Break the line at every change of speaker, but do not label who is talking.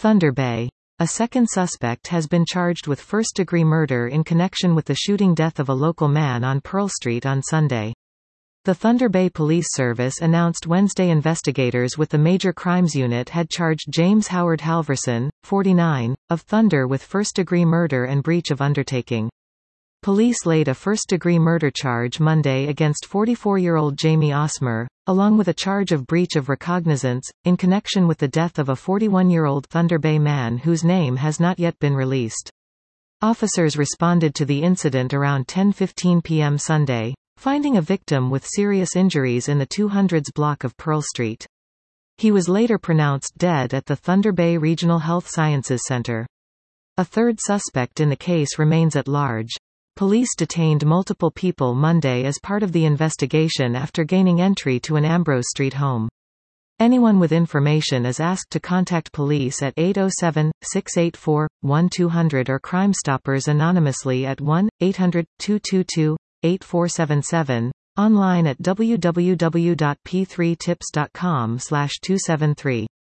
Thunder Bay. A second suspect has been charged with first-degree murder in connection with the shooting death of a local man on Pearl Street on Sunday. The Thunder Bay Police Service announced Wednesday investigators with the Major Crimes Unit had charged James Howard Halverson, 49, of Thunder with first-degree murder and breach of undertaking. Police laid a first-degree murder charge Monday against 44-year-old Jamie Osmer, along with a charge of breach of recognizance, in connection with the death of a 41-year-old Thunder Bay man whose name has not yet been released. Officers responded to the incident around 10:15 p.m. Sunday, finding a victim with serious injuries in the 200s block of Pearl Street. He was later pronounced dead at the Thunder Bay Regional Health Sciences Center. A third suspect in the case remains at large. Police detained multiple people Monday as part of the investigation after gaining entry to an Ambrose Street home. Anyone with information is asked to contact police at 807-684-1200 or Crime Stoppers anonymously at 1-800-222-8477, online at www.p3tips.com/273.